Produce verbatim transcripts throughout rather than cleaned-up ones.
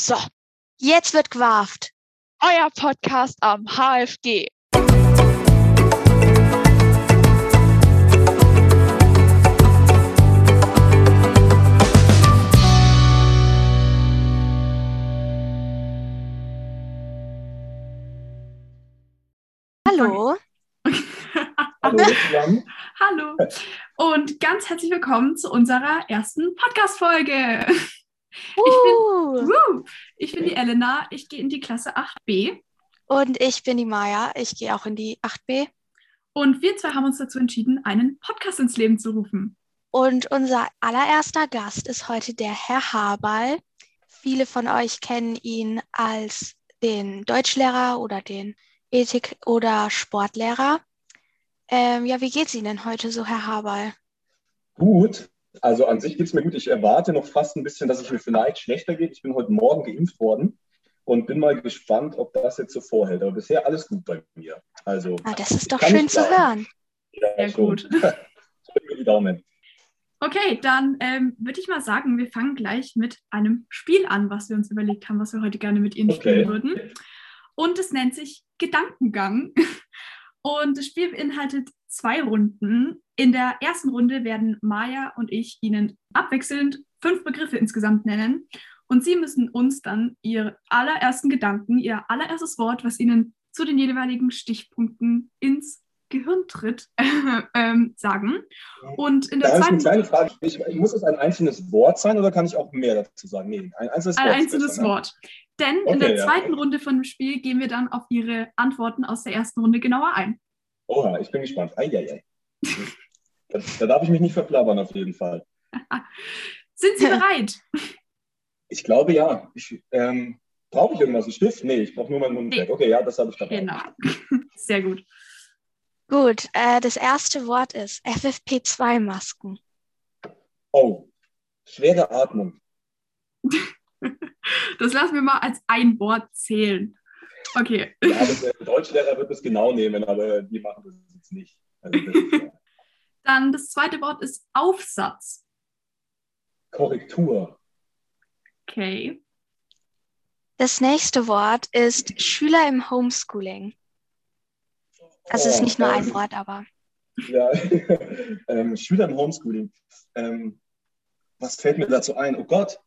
So, jetzt wird gewarft. Euer Podcast am H F G. Hallo. Hallo zusammen. Hallo und ganz herzlich willkommen zu unserer ersten Podcast-Folge. Ich Uh. bin, woo, ich bin die Elena, ich gehe in die Klasse acht b. Und ich bin die Maja, ich gehe auch in die acht b. Und wir zwei haben uns dazu entschieden, einen Podcast ins Leben zu rufen. Und unser allererster Gast ist heute der Herr Haberl. Viele von euch kennen ihn als den Deutschlehrer oder den Ethik- oder Sportlehrer. Ähm, ja, wie geht's Ihnen denn heute so, Herr Haberl? Gut, also an sich geht es mir gut. Ich erwarte noch fast ein bisschen, dass es mir vielleicht schlechter geht. Ich bin heute Morgen geimpft worden und bin mal gespannt, ob das jetzt so vorhält. Aber bisher alles gut bei mir. Also, Ah, das ist doch kann schön nicht zu klagen. hören. Ja, Sehr schon. gut. Drück mir die Daumen. Okay, dann ähm, würde ich mal sagen, wir fangen gleich mit einem Spiel an, was wir uns überlegt haben, was wir heute gerne mit Ihnen Okay. spielen würden. Und es nennt sich Gedankengang. Und das Spiel beinhaltet zwei Runden. In der ersten Runde werden Maja und ich Ihnen abwechselnd fünf Begriffe insgesamt nennen. Und Sie müssen uns dann Ihre allerersten Gedanken, Ihr allererstes Wort, was Ihnen zu den jeweiligen Stichpunkten ins Gehirn tritt, ähm, sagen. Und in der Da habe ich eine zweiten kleine Frage. Ich, muss es ein einzelnes Wort sein oder kann ich auch mehr dazu sagen? Nee, ein einzelnes ein Wort. ist einzelnes besser, ne? Wort. Denn in Okay, der ja. zweiten Runde von dem Spiel gehen wir dann auf Ihre Antworten aus der ersten Runde genauer ein. Oha, ich bin gespannt. Eieiei. Da, da darf ich mich nicht verplappern auf jeden Fall. Sind Sie bereit? Ich glaube ja. Ich, ähm, brauche ich irgendwas? Ein Stift? Nee, ich brauche nur mein Mundwerk. Nee. Okay, ja, das habe ich dabei. Genau. Sehr gut. Gut, äh, das erste Wort ist F F P zwei Masken. Oh, schwere Atmung. Das lassen wir mal als ein Wort zählen. Okay. Ja, aber der Deutschlehrer wird es genau nehmen, aber die machen das jetzt nicht. Also das ist ja Dann das zweite Wort ist Aufsatz. Korrektur. Okay. Das nächste Wort ist Schüler im Homeschooling. Also es ist Oh, nicht nur ein ähm, Wort, aber Ja, ähm, Schüler im Homeschooling. Ähm, was fällt mir dazu ein? Oh Gott.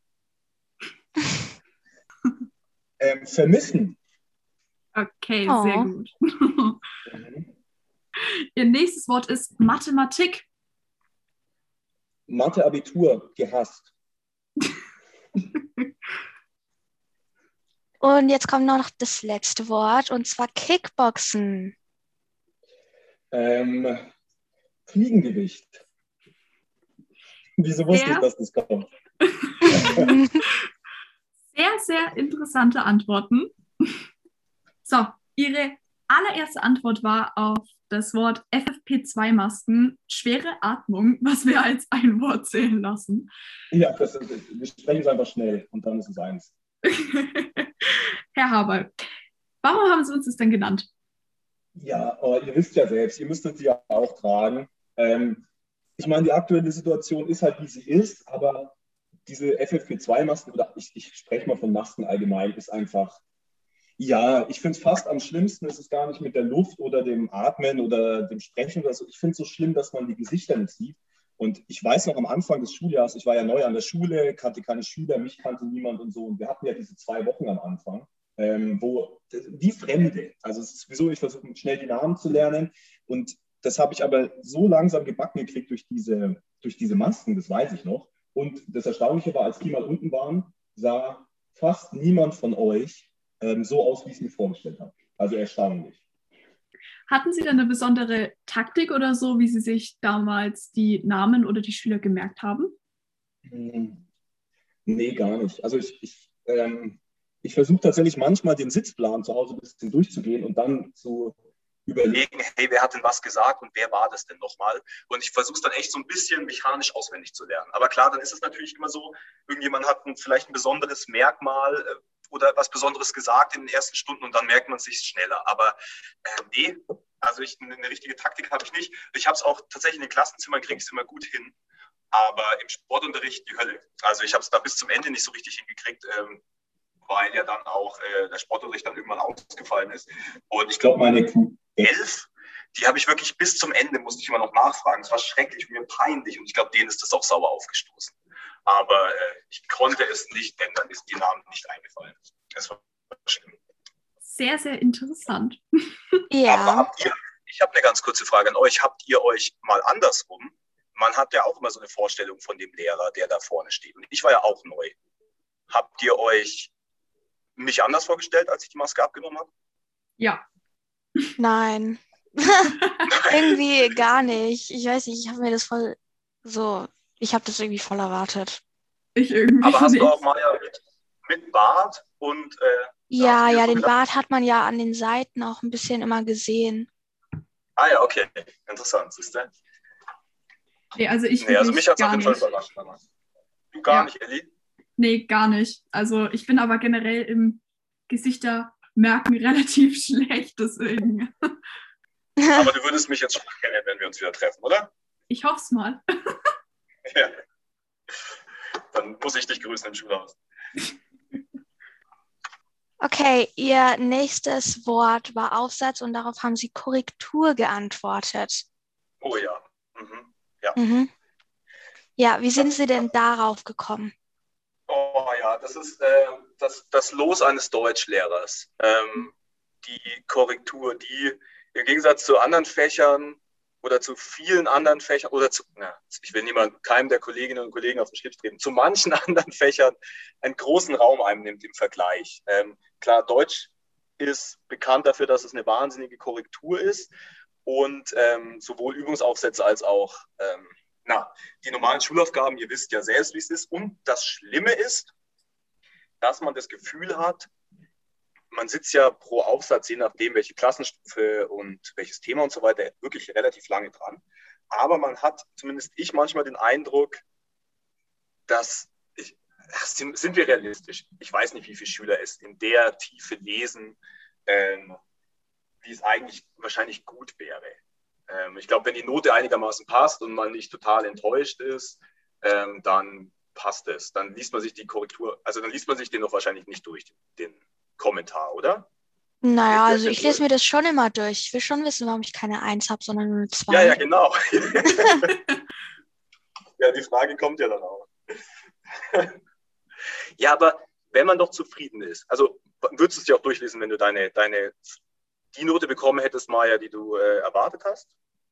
Ähm, vermissen. Okay, Oh. sehr gut. Mhm. Ihr nächstes Wort ist Mathematik. Mathe-Abitur, gehasst. und jetzt kommt noch das letzte Wort und zwar Kickboxen. Ähm, Fliegengewicht. Wieso wusste Ja. ich, dass das kommt? Sehr, sehr interessante Antworten. So, Ihre allererste Antwort war auf das Wort F F P zwei Masken, schwere Atmung, was wir als ein Wort zählen lassen. Ja, das ist, wir sprechen es einfach schnell und dann ist es eins. Herr Haberl, warum haben Sie uns das denn genannt? Ja, aber ihr wisst ja selbst, ihr müsstet sie ja auch tragen. Ähm, ich meine, die aktuelle Situation ist halt, wie sie ist, aber diese F F P zwei Masken, oder ich, ich spreche mal von Masken allgemein, ist einfach, ja, ich finde es fast am schlimmsten, ist es gar nicht mit der Luft oder dem Atmen oder dem Sprechen oder so. Ich finde es so schlimm, dass man die Gesichter nicht sieht. Und ich weiß noch am Anfang des Schuljahres, ich war ja neu an der Schule, kannte keine Schüler, mich kannte niemand und so. Und wir hatten ja diese zwei Wochen am Anfang, ähm, wo wie Fremde, also es ist sowieso, ich versuche schnell die Namen zu lernen. Und das habe ich aber so langsam gebacken gekriegt durch diese, durch diese Masken, das weiß ich noch. Und das Erstaunliche war, als die mal unten waren, sah fast niemand von euch ähm, so aus, wie ich es mir vorgestellt habe. Also erstaunlich. Hatten Sie denn eine besondere Taktik oder so, wie Sie sich damals die Namen oder die Schüler gemerkt haben? Hm, Nee, gar nicht. Also ich, ich, ähm, ich versuche tatsächlich manchmal den Sitzplan zu Hause ein bisschen durchzugehen und dann zu überlegen, hey, wer hat denn was gesagt und wer war das denn nochmal? Und ich versuche es dann echt so ein bisschen mechanisch auswendig zu lernen. Aber klar, dann ist es natürlich immer so, irgendjemand hat ein, vielleicht ein besonderes Merkmal äh, oder was Besonderes gesagt in den ersten Stunden und dann merkt man es sich schneller. Aber äh, nee, also ich, eine richtige Taktik habe ich nicht. Ich habe es auch tatsächlich in den Klassenzimmern, kriege ich es immer gut hin. Aber im Sportunterricht die Hölle. Also ich habe es da bis zum Ende nicht so richtig hingekriegt. Ähm, weil ja dann auch äh, der Sportunterricht dann irgendwann ausgefallen ist. Und ich glaube, meine Q elf, die habe ich wirklich bis zum Ende, musste ich immer noch nachfragen. Es war schrecklich, mir peinlich und ich glaube, denen ist das auch sauer aufgestoßen. Aber äh, ich konnte es nicht, denn dann ist die Namen nicht eingefallen. Das war schlimm. Sehr, sehr interessant. Ja. Aber habt ihr, ich habe eine ganz kurze Frage an euch, habt ihr euch mal andersrum, man hat ja auch immer so eine Vorstellung von dem Lehrer, der da vorne steht. Und ich war ja auch neu. Habt ihr euch mich anders vorgestellt, als ich die Maske abgenommen habe? Ja. Nein. Irgendwie gar nicht. Ich weiß nicht, ich habe mir das voll so, ich habe das irgendwie voll erwartet. Ich irgendwie Aber hast nicht. du auch mal ja mit, mit Bart und äh, Ja, ja, so den gedacht? Bart hat man ja an den Seiten auch ein bisschen immer gesehen. Ah ja, okay. Interessant, siehst du? Nee, also ich Nee, also wirklich mich hat es auf gar jeden Fall nicht. überrascht damals. Du gar Ja. nicht, Elli? Nee, gar nicht. Also ich bin aber generell im Gesichter merken relativ schlecht, deswegen. Aber du würdest mich jetzt schon kennen, wenn wir uns wieder treffen, oder? Ich hoffe es mal. Ja. Dann muss ich dich grüßen im Schulhaus. Okay, Ihr nächstes Wort war Aufsatz und darauf haben Sie Korrektur geantwortet. Oh ja. Mhm. Ja. Mhm. Ja, wie sind Sie denn darauf gekommen? Oh ja, das ist äh, das, das Los eines Deutschlehrers. Ähm, die Korrektur, die im Gegensatz zu anderen Fächern oder zu vielen anderen Fächern oder zu, na, ich will niemand, keinem der Kolleginnen und Kollegen auf den Schlips treten, zu manchen anderen Fächern einen großen Raum einnimmt im Vergleich. Ähm, klar, Deutsch ist bekannt dafür, dass es eine wahnsinnige Korrektur ist und ähm, sowohl Übungsaufsätze als auch ähm, na, die normalen Schulaufgaben, ihr wisst ja selbst, wie es ist. Und das Schlimme ist, dass man das Gefühl hat, man sitzt ja pro Aufsatz, je nachdem, welche Klassenstufe und welches Thema und so weiter, wirklich relativ lange dran. Aber man hat, zumindest ich, manchmal den Eindruck, dass, ich, sind, sind wir realistisch? Ich weiß nicht, wie viele Schüler es in der Tiefe lesen, ähm, wie es eigentlich wahrscheinlich gut wäre. Ähm, ich glaube, wenn die Note einigermaßen passt und man nicht total enttäuscht ist, ähm, dann passt es. Dann liest man sich die Korrektur, also dann liest man sich den doch wahrscheinlich nicht durch, den, den Kommentar, oder? Naja, Lest ihr also den ich lese durch? mir das schon immer durch. Ich will schon wissen, warum ich keine Eins habe, sondern nur eine Zwei. Ja, ja, genau. Ja, die Frage kommt ja dann auch. Ja, aber wenn man doch zufrieden ist, also würdest du es dir auch durchlesen, wenn du deine, deine die Note bekommen hättest, Maja, die du äh, erwartet hast?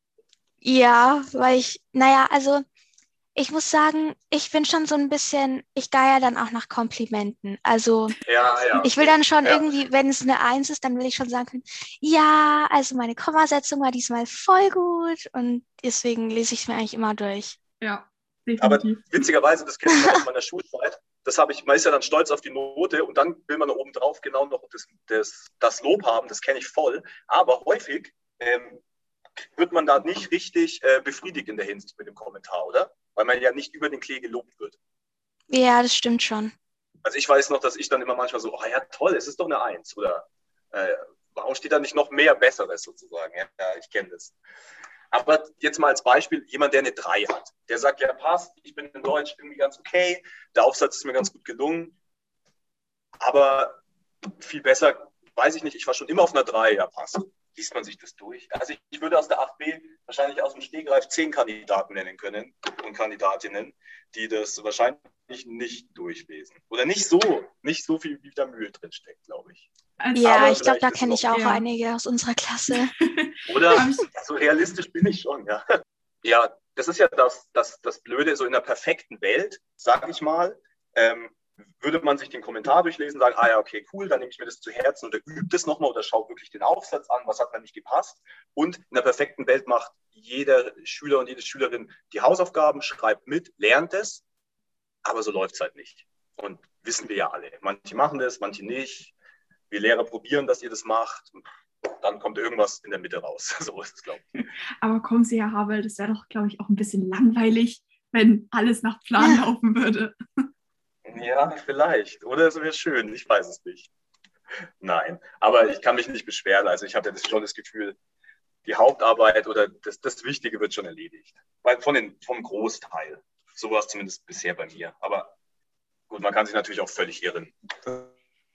Ja, weil ich, naja, also ich muss sagen, ich bin schon so ein bisschen, ich geier dann auch nach Komplimenten. Also Ja, ja. ich will dann schon Ja. irgendwie, wenn es eine Eins ist, dann will ich schon sagen können, ja, also meine Kommasetzung war diesmal voll gut und deswegen lese ich es mir eigentlich immer durch. Ja, Aber definitiv. witzigerweise, das kenne ich noch aus meiner Schulzeit, das habe ich, man ist ja dann stolz auf die Note und dann will man da oben drauf genau noch das, das, das Lob haben, das kenne ich voll. Aber häufig ähm, wird man da nicht richtig äh, befriedigt in der Hinsicht mit dem Kommentar, oder? Weil man ja nicht über den Klee gelobt wird. Ja, das stimmt schon. Also ich weiß noch, dass ich dann immer manchmal so, oh ja toll, es ist doch eine Eins oder äh, warum steht da nicht noch mehr Besseres sozusagen? Ja, ja, ich kenne das. Aber jetzt mal als Beispiel, jemand, der eine drei hat, der sagt, ja passt, ich bin in Deutsch irgendwie ganz okay, der Aufsatz ist mir ganz gut gelungen, aber viel besser, weiß ich nicht, ich war schon immer auf einer drei, ja passt. Liest man sich das durch? Also ich, ich würde aus der acht b wahrscheinlich aus dem Stegreif zehn Kandidaten nennen können und Kandidatinnen, die das wahrscheinlich nicht durchlesen. Oder nicht so, nicht so viel wie da Mühe drin steckt, glaube ich. Als Ja, Aber ich glaube, vielleicht da ist es kenne ich auch- auch Ja. einige aus unserer Klasse. Oder Hab ich- so realistisch bin ich schon, ja. Ja, das ist ja das, das, das Blöde, so in der perfekten Welt, sage ich mal, ähm, würde man sich den Kommentar durchlesen, sagen, ah ja, okay, cool, dann nehme ich mir das zu Herzen oder übe das nochmal oder schaue wirklich den Aufsatz an, was hat mir nicht gepasst. Und in der perfekten Welt macht jeder Schüler und jede Schülerin die Hausaufgaben, schreibt mit, lernt es, aber so läuft es halt nicht. Und wissen wir ja alle. Manche machen das, manche nicht. Wir Lehrer probieren, dass ihr das macht. Und dann kommt irgendwas in der Mitte raus. So ist es, glaube ich. Aber kommen Sie, Herr Havel, das wäre doch, glaube ich, auch ein bisschen langweilig, wenn alles nach Plan laufen würde. Ja, vielleicht. Oder es wäre schön. Ich weiß es nicht. Nein, aber ich kann mich nicht beschweren. Also ich hatte das schon das Gefühl, die Hauptarbeit oder das, das Wichtige wird schon erledigt. Weil von den, vom Großteil. So war es zumindest bisher bei mir. Aber gut, man kann sich natürlich auch völlig irren. Das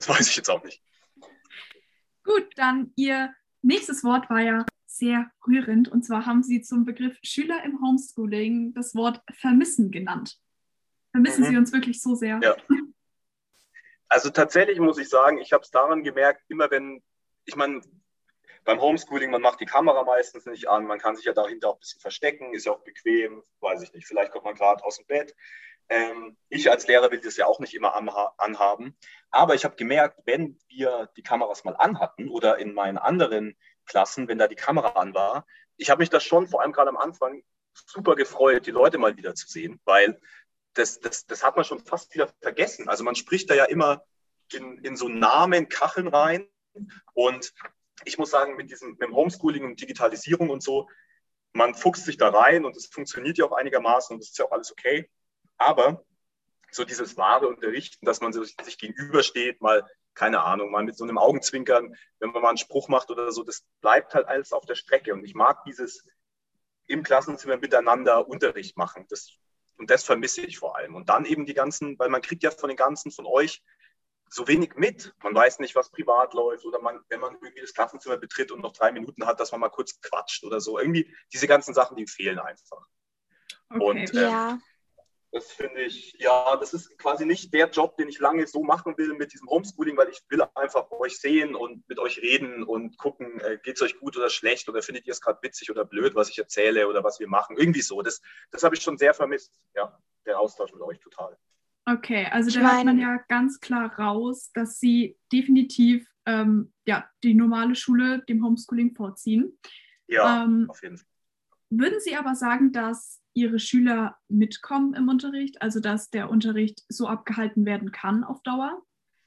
Das weiß ich jetzt auch nicht. Gut, dann Ihr nächstes Wort war ja sehr rührend. Und zwar haben Sie zum Begriff Schüler im Homeschooling das Wort vermissen genannt. Vermissen Mhm. Sie uns wirklich so sehr? Ja. Also tatsächlich muss ich sagen, ich habe es daran gemerkt, immer wenn, ich meine, beim Homeschooling, man macht die Kamera meistens nicht an, man kann sich ja dahinter auch ein bisschen verstecken, ist ja auch bequem, weiß ich nicht, vielleicht kommt man gerade aus dem Bett. Ähm, ich als Lehrer will das ja auch nicht immer anha- anhaben, aber ich habe gemerkt, wenn wir die Kameras mal anhatten oder in meinen anderen Klassen, wenn da die Kamera an war, ich habe mich das schon, vor allem gerade am Anfang, super gefreut, die Leute mal wieder zu sehen, weil das, das, das hat man schon fast wieder vergessen. Also man spricht da ja immer in, in so Namen, Kacheln rein und ich muss sagen, mit diesem mit dem Homeschooling und Digitalisierung und so, man fuchst sich da rein und es funktioniert ja auch einigermaßen und das ist ja auch alles okay. Aber so dieses wahre Unterrichten, dass man sich gegenübersteht, mal, keine Ahnung, mal mit so einem Augenzwinkern, wenn man mal einen Spruch macht oder so, das bleibt halt alles auf der Strecke. Und ich mag dieses im Klassenzimmer miteinander Unterricht machen. Das, und das vermisse ich vor allem. Und dann eben die ganzen, weil man kriegt ja von den ganzen, von euch, so wenig mit. Man weiß nicht, was privat läuft oder man, wenn man irgendwie das Klassenzimmer betritt und noch drei Minuten hat, dass man mal kurz quatscht oder so. Irgendwie diese ganzen Sachen, die fehlen einfach. Okay. Und ähm, Ja, das finde ich, ja, das ist quasi nicht der Job, den ich lange so machen will mit diesem Homeschooling, weil ich will einfach euch sehen und mit euch reden und gucken, äh, geht es euch gut oder schlecht oder findet ihr es gerade witzig oder blöd, was ich erzähle oder was wir machen. Irgendwie so. Das, das habe ich schon sehr vermisst, ja, der Austausch mit euch total. Okay, also Ich da hört man mein- ja ganz klar raus, dass Sie definitiv ähm, ja, die normale Schule dem Homeschooling vorziehen. Ja, Ähm, auf jeden Fall. Würden Sie aber sagen, dass Ihre Schüler mitkommen im Unterricht, also dass der Unterricht so abgehalten werden kann auf Dauer?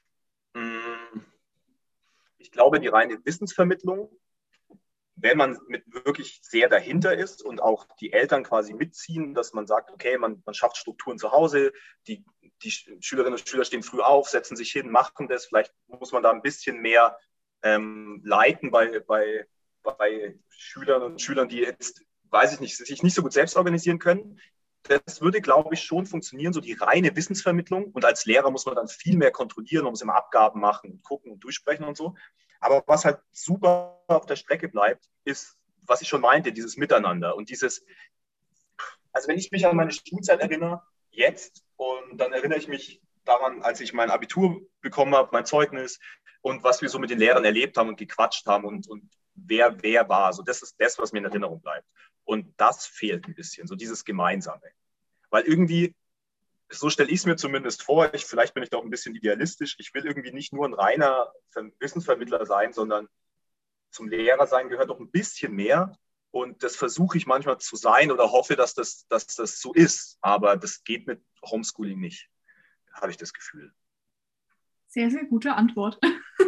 Ich glaube, die reine Wissensvermittlung, wenn man mit wirklich sehr dahinter ist und auch die Eltern quasi mitziehen, dass man sagt, okay, man, man schafft Strukturen zu Hause, die, die Schülerinnen und Schüler stehen früh auf, setzen sich hin, machen das. Vielleicht muss man da ein bisschen mehr ähm, leiten bei, bei, bei Schülern und Schülern, die jetzt, weiß ich nicht, sich nicht so gut selbst organisieren können. Das würde, glaube ich, schon funktionieren, so die reine Wissensvermittlung. Und als Lehrer muss man dann viel mehr kontrollieren, man muss immer Abgaben machen und gucken und durchsprechen und so. Aber was halt super auf der Strecke bleibt, ist, was ich schon meinte, dieses Miteinander und dieses, also wenn ich mich an meine Schulzeit erinnere, jetzt, und dann erinnere ich mich daran, als ich mein Abitur bekommen habe, mein Zeugnis und was wir so mit den Lehrern erlebt haben und gequatscht haben und, und wer wer war. So, das ist das, was mir in Erinnerung bleibt. Und das fehlt ein bisschen, so dieses Gemeinsame. Weil irgendwie, so stelle ich es mir zumindest vor, ich, vielleicht bin ich da auch ein bisschen idealistisch, ich will irgendwie nicht nur ein reiner Wissensvermittler sein, sondern zum Lehrer sein gehört auch ein bisschen mehr. Und das versuche ich manchmal zu sein oder hoffe, dass das, dass das so ist. Aber das geht mit Homeschooling nicht, habe ich das Gefühl. Sehr, sehr gute Antwort.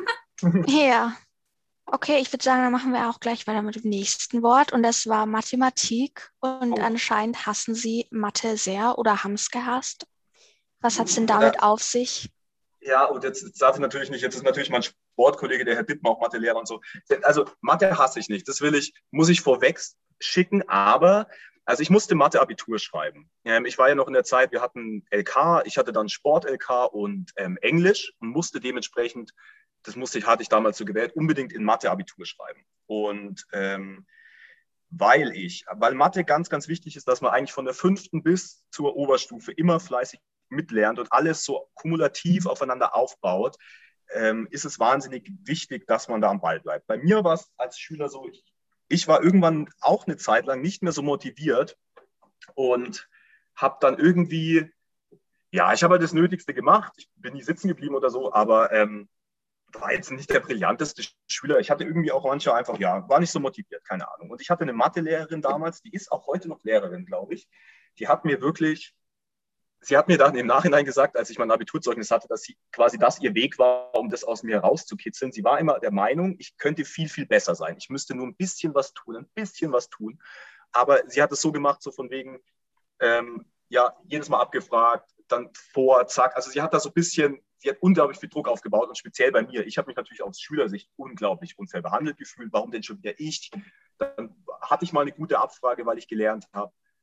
ja. Okay, ich würde sagen, dann machen wir auch gleich weiter mit dem nächsten Wort und das war Mathematik und Oh. anscheinend hassen Sie Mathe sehr oder haben es gehasst. Was hat es denn damit Ja. auf sich? Ja, und jetzt, jetzt darf ich natürlich nicht, jetzt ist natürlich mein Sportkollege, der Herr Dittmer, auch Mathelehrer und so. Also Mathe hasse ich nicht, das will ich, muss ich vorweg schicken, aber also ich musste Mathe-Abitur schreiben. Ähm, ich war ja noch in der Zeit, wir hatten L K, ich hatte dann Sport-L K und ähm, Englisch und musste dementsprechend, das musste ich, hatte ich damals so gewählt, unbedingt in Mathe-Abitur schreiben. Und ähm, weil ich, weil Mathe ganz, ganz wichtig ist, dass man eigentlich von der fünften bis zur Oberstufe immer fleißig mitlernt und alles so kumulativ aufeinander aufbaut, ähm, ist es wahnsinnig wichtig, dass man da am Ball bleibt. Bei mir war es als Schüler so, ich, ich war irgendwann auch eine Zeit lang nicht mehr so motiviert und habe dann irgendwie, ja, ich habe halt das Nötigste gemacht, ich bin nie sitzen geblieben oder so, aber ähm, war jetzt nicht der brillanteste Schüler. Ich hatte irgendwie auch manchmal einfach, ja, war nicht so motiviert, keine Ahnung. Und ich hatte eine Mathelehrerin damals, die ist auch heute noch Lehrerin, glaube ich. Die hat mir wirklich, sie hat mir dann im Nachhinein gesagt, als ich mein Abiturzeugnis hatte, dass sie quasi das ihr Weg war, um das aus mir rauszukitzeln. Sie war immer der Meinung, ich könnte viel, viel besser sein. Ich müsste nur ein bisschen was tun, ein bisschen was tun. Aber sie hat es so gemacht, so von wegen, ähm, ja, jedes Mal abgefragt, dann vor, zack. Also sie hat da so ein bisschen, sie hat unglaublich viel Druck aufgebaut und speziell bei mir. Ich habe mich natürlich aus Schülersicht unglaublich unfair behandelt gefühlt. Warum denn schon wieder ich? Dann hatte ich mal eine gute Abfrage, weil ich gelernt habe.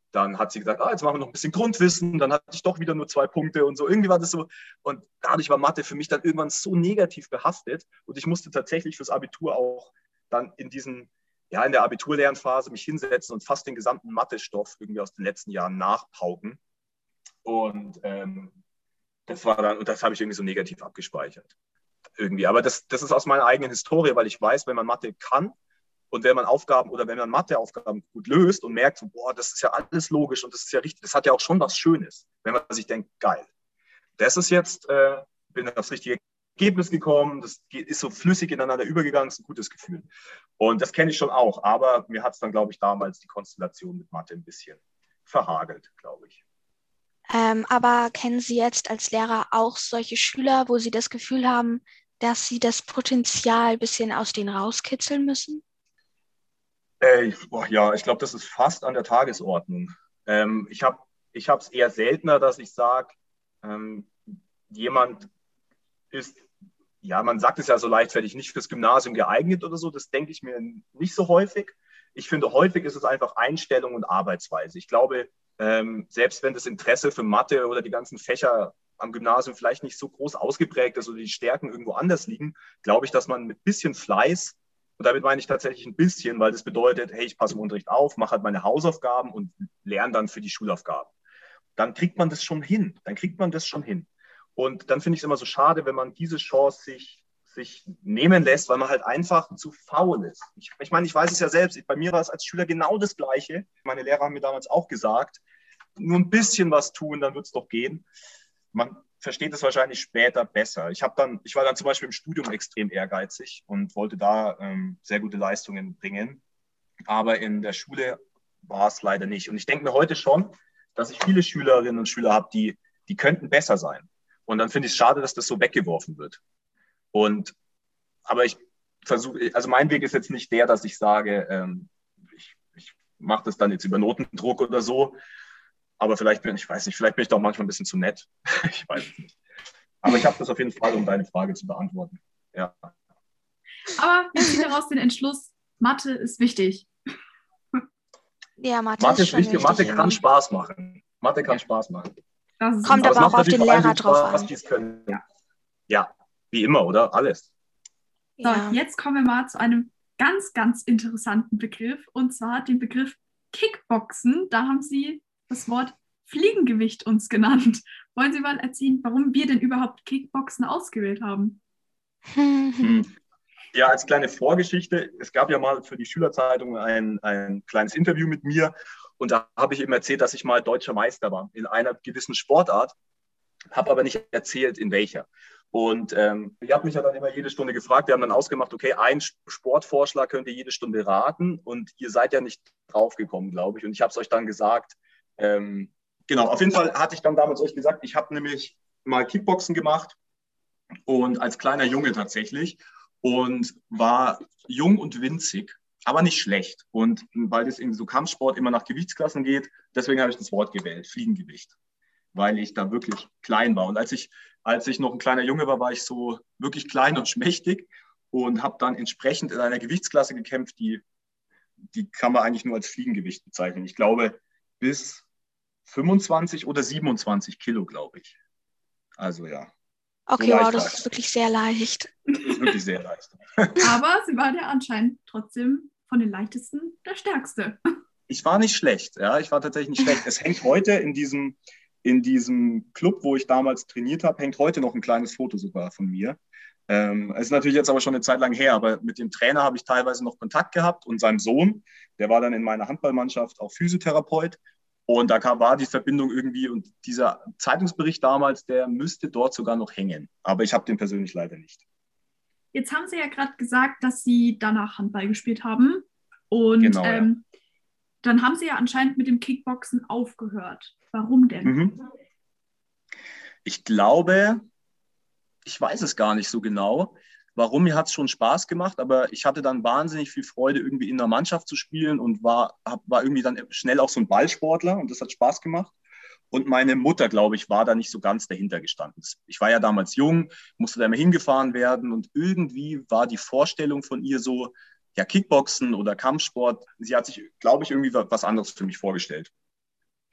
Dann hat sie gesagt, ah, jetzt machen wir noch ein bisschen Grundwissen. Dann hatte ich doch wieder nur zwei Punkte und so. Irgendwie war das so. Und dadurch war Mathe für mich dann irgendwann so negativ behaftet. Und ich musste tatsächlich fürs Abitur auch dann in diesen, ja, in der Abiturlernphase mich hinsetzen und fast den gesamten Mathe-Stoff irgendwie aus den letzten Jahren nachpauken. Und ähm, das war dann, und das habe ich irgendwie so negativ abgespeichert. Irgendwie. Aber das, das ist aus meiner eigenen Historie, weil ich weiß, wenn man Mathe kann, und wenn man Aufgaben oder wenn man Matheaufgaben gut löst und merkt, so, boah, das ist ja alles logisch und das ist ja richtig, das hat ja auch schon was Schönes, wenn man sich denkt, geil. Das ist jetzt, äh, bin aufs richtige Ergebnis gekommen, das ist so flüssig ineinander übergegangen, ist ein gutes Gefühl. Und das kenne ich schon auch, aber mir hat es dann, glaube ich, damals die Konstellation mit Mathe ein bisschen verhagelt, glaube ich. Ähm, aber kennen Sie jetzt als Lehrer auch solche Schüler, wo Sie das Gefühl haben, dass Sie das Potenzial ein bisschen aus denen rauskitzeln müssen? Äh, boah, ja, ich glaube, das ist fast an der Tagesordnung. Ähm, ich habe ich habe es eher seltener, dass ich sage, ähm, jemand ist, ja, man sagt es ja so leichtfertig, nicht fürs Gymnasium geeignet oder so. Das denke ich mir nicht so häufig. Ich finde, häufig ist es einfach Einstellung und Arbeitsweise. Ich glaube, ähm, selbst wenn das Interesse für Mathe oder die ganzen Fächer am Gymnasium vielleicht nicht so groß ausgeprägt ist oder die Stärken irgendwo anders liegen, glaube ich, dass man mit bisschen Fleiß, und damit meine ich tatsächlich ein bisschen, weil das bedeutet, hey, ich passe im Unterricht auf, mache halt meine Hausaufgaben und lerne dann für die Schulaufgaben. Dann kriegt man das schon hin. Dann kriegt man das schon hin. Und dann finde ich es immer so schade, wenn man diese Chance sich, sich nehmen lässt, weil man halt einfach zu faul ist. Ich, ich meine, ich weiß es ja selbst. Bei mir war es als Schüler genau das Gleiche. Meine Lehrer haben mir damals auch gesagt, nur ein bisschen was tun, dann wird es doch gehen. Man versteht es wahrscheinlich später besser. Ich, hab dann, ich war dann zum Beispiel im Studium extrem ehrgeizig und wollte da ähm, sehr gute Leistungen bringen. Aber in der Schule war es leider nicht. Und ich denke mir heute schon, dass ich viele Schülerinnen und Schüler habe, die, die könnten besser sein. Und dann finde ich es schade, dass das so weggeworfen wird. Und, aber ich versuche, also mein Weg ist jetzt nicht der, dass ich sage, ähm, ich, ich mache das dann jetzt über Notendruck oder so. Aber vielleicht bin ich, weiß nicht, vielleicht bin ich doch manchmal ein bisschen zu nett. Ich weiß es nicht. Aber ich habe das auf jeden Fall, um deine Frage zu beantworten. Ja. Aber wir ziehen daraus den Entschluss, Mathe ist wichtig. Ja, Mathe, Mathe ist ist schon wichtig. wichtig. Mathe kann Spaß machen. Mathe kann Spaß machen. Das ist Kommt Aber es aber macht auch auf den natürlich vor allem Lehrer drauf Spaß, an. die es können. Ja. Ja, wie immer, oder? Alles. So, Ja. jetzt kommen wir mal zu einem ganz, ganz interessanten Begriff, und zwar den Begriff Kickboxen. Da haben Sie das Wort Fliegengewicht uns genannt. Wollen Sie mal erzählen, warum wir denn überhaupt Kickboxen ausgewählt haben? Hm. Ja, als kleine Vorgeschichte, es gab ja mal für die Schülerzeitung ein, ein kleines Interview mit mir und da habe ich eben erzählt, dass ich mal deutscher Meister war in einer gewissen Sportart, habe aber nicht erzählt, in welcher. Und ähm, ihr habt mich ja dann immer jede Stunde gefragt, wir haben dann ausgemacht, okay, ein Sportvorschlag könnt ihr jede Stunde raten und ihr seid ja nicht draufgekommen, glaube ich. Und ich habe es euch dann gesagt, ähm, genau, auf jeden Fall hatte ich dann damals euch gesagt, ich habe nämlich mal Kickboxen gemacht und als kleiner Junge tatsächlich und war jung und winzig, aber nicht schlecht. Und weil das in so Kampfsport immer nach Gewichtsklassen geht, deswegen habe ich das Wort gewählt, Fliegengewicht, weil ich da wirklich klein war. Und als ich, als ich noch ein kleiner Junge war, war ich so wirklich klein und schmächtig und habe dann entsprechend in einer Gewichtsklasse gekämpft, die, die kann man eigentlich nur als Fliegengewicht bezeichnen. Ich glaube, bis fünfundzwanzig oder siebenundzwanzig Kilo, glaube ich. Also ja. Okay, So wow, leicht das war ich. ist wirklich sehr leicht. Das ist wirklich sehr leicht. Aber Sie waren ja anscheinend trotzdem von den leichtesten der Stärkste. Ich war nicht schlecht, ja, ich war tatsächlich nicht schlecht. Es hängt heute in diesem, in diesem Club, wo ich damals trainiert habe, hängt heute noch ein kleines Foto sogar von mir. Ähm, es ist natürlich jetzt aber schon eine Zeit lang her, aber mit dem Trainer habe ich teilweise noch Kontakt gehabt und seinem Sohn, der war dann in meiner Handballmannschaft auch Physiotherapeut. Und da kam, war die Verbindung irgendwie und dieser Zeitungsbericht damals, der müsste dort sogar noch hängen. Aber ich habe den persönlich leider nicht. Jetzt haben Sie ja gerade gesagt, dass Sie danach Handball gespielt haben. Und Genau, ja. ähm, dann haben Sie ja anscheinend mit dem Kickboxen aufgehört. Warum denn? Mhm. Ich glaube, ich weiß es gar nicht so genau. Warum? Mir hat es schon Spaß gemacht, aber ich hatte dann wahnsinnig viel Freude, irgendwie in der Mannschaft zu spielen und war, hab, war irgendwie dann schnell auch so ein Ballsportler und das hat Spaß gemacht. Und meine Mutter, glaube ich, war da nicht so ganz dahinter gestanden. Ich war ja damals jung, musste da immer hingefahren werden und irgendwie war die Vorstellung von ihr so, ja, Kickboxen oder Kampfsport, sie hat sich, glaube ich, irgendwie was anderes für mich vorgestellt.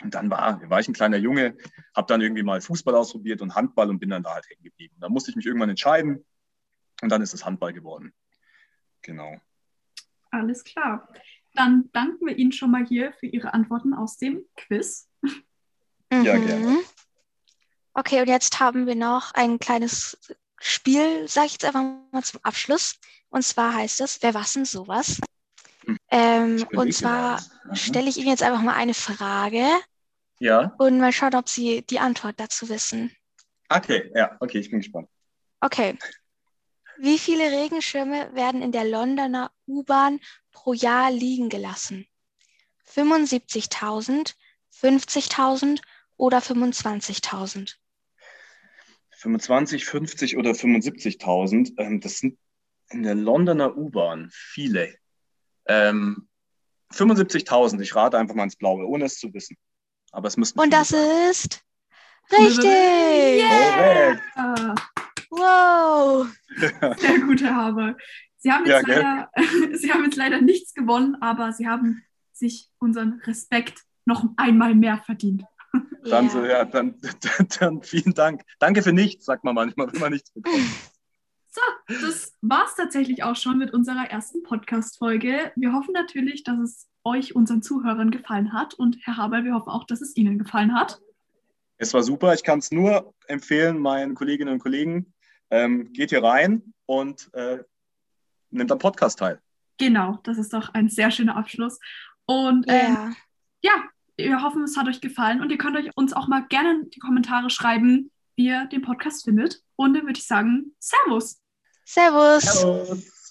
Und dann war, war ich ein kleiner Junge, habe dann irgendwie mal Fußball ausprobiert und Handball und bin dann da halt hängen geblieben. Da musste ich mich irgendwann entscheiden und dann ist es Handball geworden. Genau. Alles klar. Dann danken wir Ihnen schon mal hier für Ihre Antworten aus dem Quiz. Ja, Mhm. gerne. Okay, und jetzt haben wir noch ein kleines Spiel, sage ich jetzt einfach mal zum Abschluss. Und zwar heißt es, wer was denn sowas? Hm. Ähm, Ich und überlege zwar gerade. Aha. stelle ich Ihnen jetzt einfach mal eine Frage Ja, und mal schauen, ob Sie die Antwort dazu wissen. okay, ja, okay, ich bin gespannt. Okay. Wie viele Regenschirme werden in der Londoner U-Bahn pro Jahr liegen gelassen? fünfundsiebzigtausend, fünfzigtausend oder fünfundzwanzigtausend? fünfundzwanzig, fünfzig oder fünfundsiebzigtausend, ähm, das sind in der Londoner U-Bahn viele. Ähm, fünfundsiebzigtausend, ich rate einfach mal ins Blaue, ohne es zu wissen. Aber es müssten Und viele das sein. ist richtig! Korrekt. Ah, Wow! sehr gut, Herr Haber. Sie haben, jetzt Ja, gell? leider, Sie haben jetzt leider nichts gewonnen, aber Sie haben sich unseren Respekt noch einmal mehr verdient. Dann, Ja. so, ja, dann, dann, dann vielen Dank. Danke für nichts, sagt man manchmal, wenn man nichts bekommt. So, das war's tatsächlich auch schon mit unserer ersten Podcast-Folge. Wir hoffen natürlich, dass es euch, unseren Zuhörern, gefallen hat. Und Herr Haber, wir hoffen auch, dass es Ihnen gefallen hat. Es war super. Ich kann es nur empfehlen, meinen Kolleginnen und Kollegen. Ähm, geht hier rein und äh, nimmt am Podcast teil. Genau, das ist doch ein sehr schöner Abschluss. Und ähm, Ja. ja, wir hoffen, es hat euch gefallen. Und ihr könnt euch uns auch mal gerne in die Kommentare schreiben, wie ihr den Podcast findet. Und dann würde ich sagen, Servus! Servus! Servus.